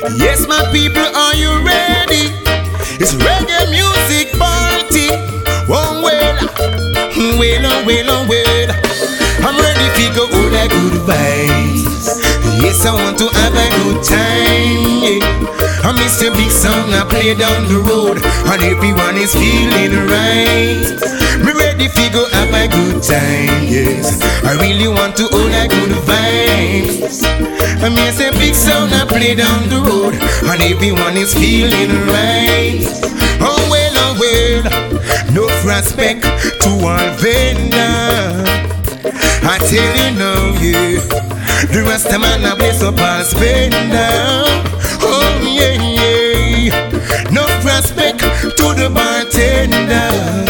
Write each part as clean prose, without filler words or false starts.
Yes, my people, are you ready? It's reggae music party. Oh, well, well. I'm ready to go all that good vibes. Yes, I want to have a good time, yeah. I miss a big song I play down the road, and everyone is feeling right. Me ready to go have a good time, yes. I really want to all that good vibes. I miss a big song I play down the road, and everyone is feeling right. Oh well, no respect to all vendors. I tell you now, yeah, the rest of man I bless up all spender. Oh yeah, no respect to the bartender.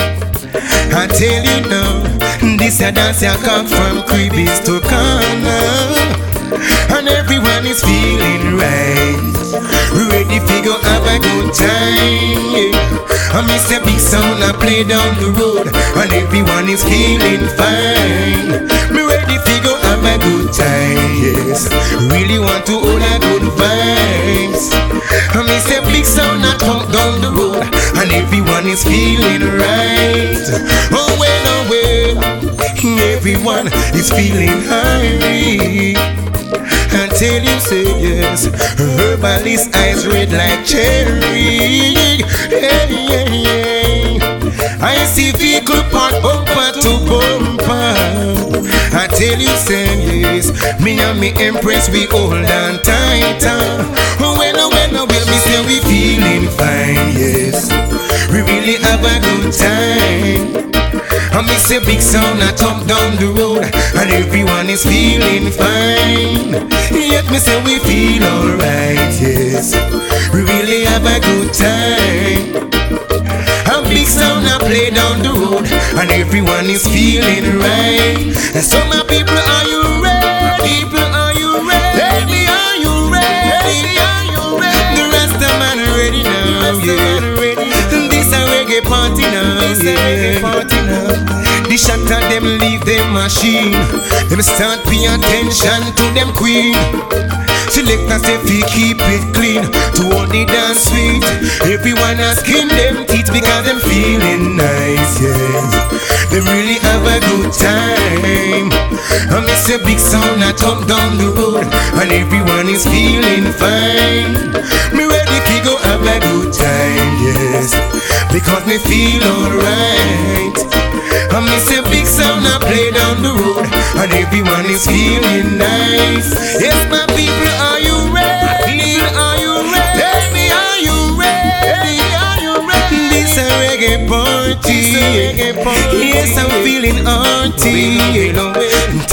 I tell you now, this a dance I come from Cribbies to corner, and everyone is feeling right. Ready to go have a good time, yeah. I miss a big sound I play down the road, and everyone is feeling fine. Me ready to go have a good time, yes. Really want to hold a good vibes. I miss a big sound I come down the road, and everyone is feeling right. Oh well, everyone is feeling high. I tell you, say yes, herbalist eyes red like cherry. Hey. I see vehicle park bumper to bumper. I tell you, say yes, me and me empress we hold on tighter. When we say we feeling fine, yes, we really have a good time. I miss a big sound I come down the road, and everyone is feeling fine. Yet me say we feel alright, yes, we really have a good time. A big sound I play down the road, and everyone is feeling right. And so my people, are you ready? People, are you ready? Baby, are you ready? Are you ready? The rest of man ready now, yeah. This a reggae party now, yeah. The shatter them leave them machine. Them start pay attention to them queen. Selectors say we keep it clean, to all the dance sweet. Everyone asking them teeth because them feeling nice, yes. They really have a good time. I miss a big sound I come down the road, and everyone is feeling fine. Me ready to go have a good time, yes, because me feel alright. I miss a big sound I play down the road, and everyone is feeling nice. Yes, my people, are you ready? Are you ready? Baby, are you ready? Are you ready? This a reggae party. Yes, I'm feeling hearty.